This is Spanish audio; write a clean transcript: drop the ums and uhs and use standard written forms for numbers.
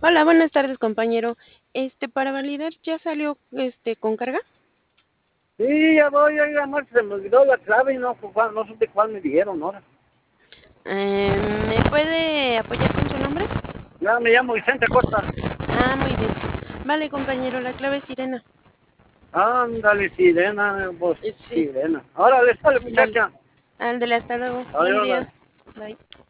Hola, buenas tardes, compañero. Para validar, ¿ya salió, con carga? Sí, ya voy, oiga, no, se me olvidó la clave y no supe cuál me dieron ahora. ¿Me puede apoyar con su nombre? Ya me llamo Vicente Acosta. Ah, muy bien. Vale, compañero, la clave es Sirena. Ándale, sirena, vos, Sí, sirena. Ahora le sale, vale. muchacha. Ándale, hasta luego. Buen día. Adiós. Bye.